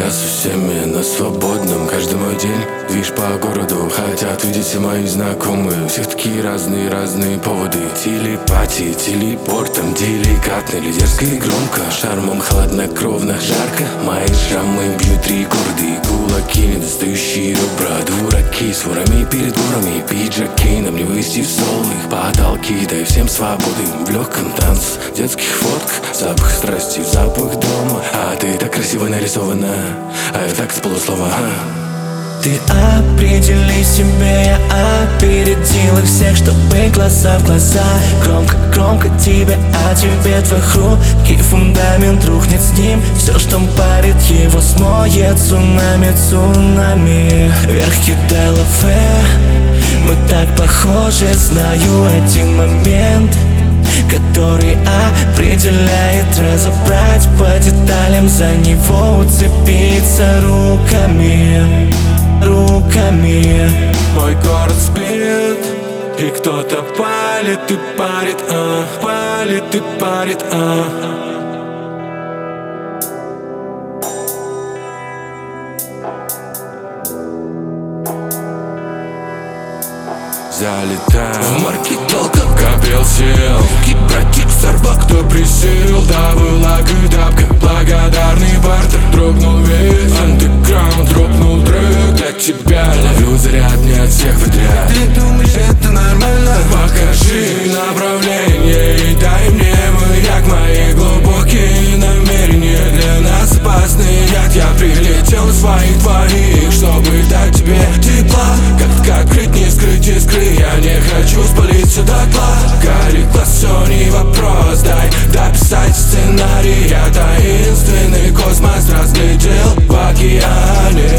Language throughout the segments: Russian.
Я со всеми на свободном. Каждый мой день движ по городу. Хотят видеть все мои знакомые. У всех такие разные поводы. Телепатии, телепортом. Деликатно или дерзко и громко. Шармом хладнокровно, жарко. Мои шрамы бьют рекорды. Кулаки, недостающие ребра. Дураки с ворами перед горами. Пиджаки, нам не вывести в солых потолки. Дай всем свободы в легком танце. Детских фотках, запах страсти, запах дома. А ты так красиво нарисована, а я так с полуслова. Ты определи себе, я опередил их всех, чтобы глаза в глаза. Громко тебе, а тебе твоих руки фундамент рухнет с ним. Все, что парит его, смоет цунами. Вверх кидай лаве, мы так похожи. Знаю один момент, который определяет. Разобрать по деталям, за него уцепиться руками. Мой город спит, и кто-то палит и парит, палит и парит, Залетаю в маркетолках, капел сил. братик сорвал, Кто присел, да была кыдапка. Благодарный бартер, дрогнул весь андеграунд, дропнул трек для тебя. Ловлю заряд, не от всех подряд. ты думаешь, это нормально? Покажи направление и дай мне маяк. Мои глубокие намерения для нас опасный яд. Я прилетел из своих двоих, чтобы дать тебе тепла. Как открыть, не скрыть искры. Я не хочу спалиться дотла. Горит глаз, все не вопрос. Дай дописать сценарий. Я таинственный космос разглядел в океане.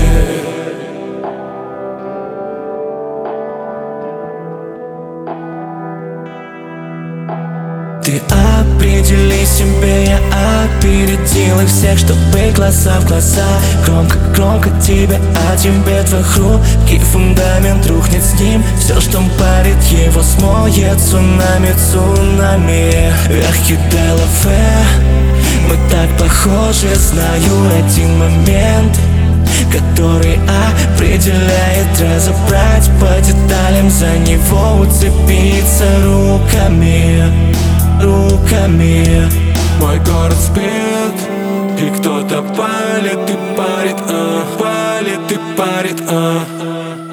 Ты определи себе, я опередил их всех, чтобы глаза в глаза. Громко тебе, а тебе твоих руки фундамент рухнет с ним. Все, что парит его, смоет цунами. Вверх кидай лаве, мы так похожи. Знаю один момент, который определяет. Разобрать по деталям, за него уцепиться руками. Мой город спит, и кто-то палит и парит, палит и парит,